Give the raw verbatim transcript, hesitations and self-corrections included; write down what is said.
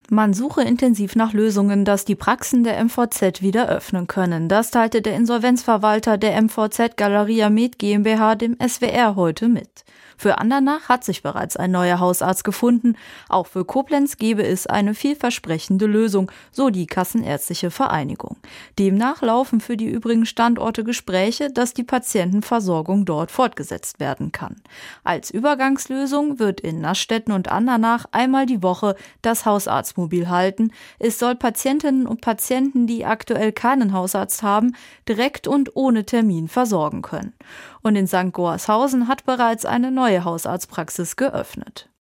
Man suche intensiv nach Lösungen, dass die Praxen der M V Z wieder öffnen können. Das teilte der Insolvenzverwalter der M V Z Galeria Med GmbH dem S W R heute mit. Für Andernach hat sich bereits ein neuer Hausarzt gefunden. Auch für Koblenz gebe es eine vielversprechende Lösung, so die Kassenärztliche Vereinigung. Demnach laufen für die übrigen Standorte Gespräche, dass die Patientenversorgung dort fortgesetzt werden kann. Als Übergangslösung wird in Naschstetten und Andernach einmal die Woche das Hausarztmobil halten. Es soll Patientinnen und Patienten, die aktuell keinen Hausarzt haben, direkt und ohne Termin versorgen können. Und in Sankt Goarshausen hat bereits eine neue Hausarztpraxis geöffnet.